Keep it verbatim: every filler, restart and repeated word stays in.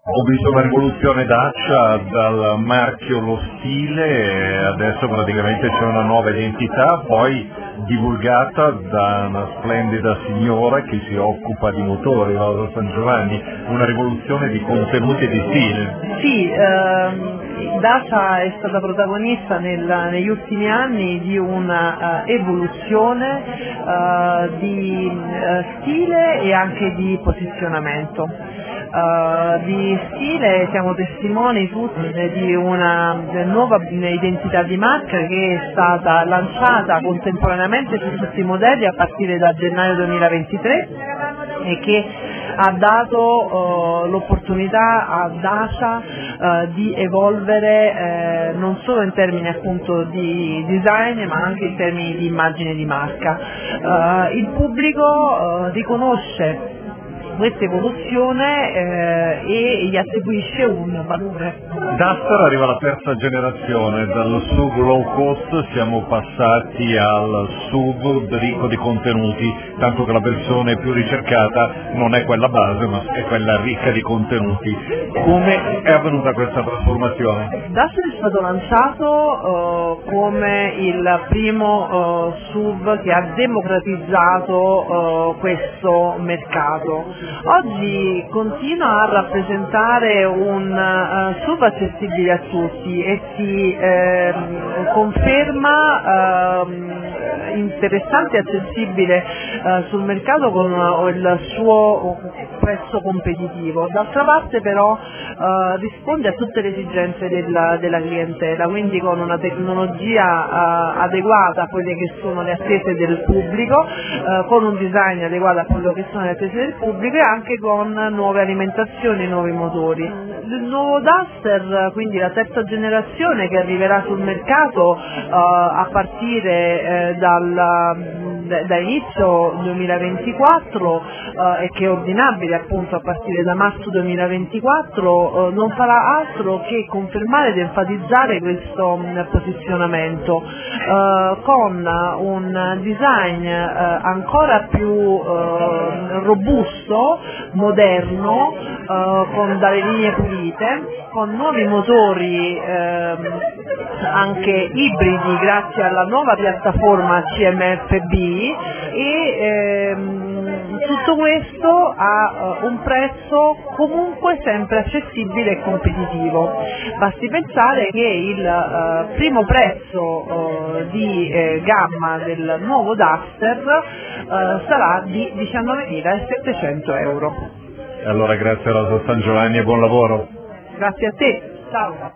Ho visto la rivoluzione Dacia dal marchio Lo Stile, adesso praticamente c'è una nuova identità, poi divulgata da una splendida signora che si occupa di motori, Rosa San Giovanni, una rivoluzione di contenuti e di stile. Sì, ehm, Dacia è stata protagonista nel- negli ultimi anni di una eh, evoluzione eh, di eh, stile e anche di posizionamento. Uh, di stile siamo testimoni tutti di una nuova identità di marca che è stata lanciata contemporaneamente su tutti i modelli a partire da gennaio duemilaventitré e che ha dato uh, l'opportunità a Dacia uh, di evolvere eh, non solo in termini appunto di design ma anche in termini di immagine di marca. Uh, il pubblico uh, riconosce questa evoluzione eh, e gli attribuisce un valore. Duster arriva alla terza generazione, dal S U V low cost siamo passati al S U V ricco di contenuti, tanto che la versione più ricercata non è quella base ma è quella ricca di contenuti. Come è avvenuta questa trasformazione? Duster è stato lanciato eh, come il primo eh, S U V che ha democratizzato eh, questo mercato. Oggi continua a rappresentare un uh, S U V accessibile a tutti e si eh, conferma eh, interessante e accessibile eh, sul mercato con uh, il suo prezzo competitivo. D'altra parte però eh, risponde a tutte le esigenze della, della clientela, quindi con una tecnologia eh, adeguata a quelle che sono le attese del pubblico, eh, con un design adeguato a quello che sono le attese del pubblico e anche con nuove alimentazioni e nuovi motori. Il nuovo Duster, quindi la terza generazione che arriverà sul mercato eh, a partire eh, dal da inizio duemilaventiquattro eh, e che è ordinabile appunto a partire da marzo duemilaventiquattro, eh, non farà altro che confermare ed enfatizzare questo mh, posizionamento eh, con un design eh, ancora più eh, robusto, moderno, eh, con dalle linee pulite, con nuovi motori eh, anche ibridi grazie alla nuova piattaforma C M F B e ehm, tutto questo a uh, un prezzo comunque sempre accessibile e competitivo. Basti pensare che il uh, primo prezzo uh, di eh, gamma del nuovo Duster uh, sarà di diciannovemilasettecento euro. Allora grazie Rosa San Giovanni e buon lavoro. Grazie a te, ciao.